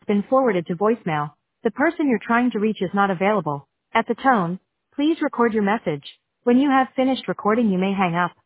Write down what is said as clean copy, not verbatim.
been forwarded to voicemail. The person you're trying to reach is not available. At the tone, please record your message. When you have finished recording, you may hang up.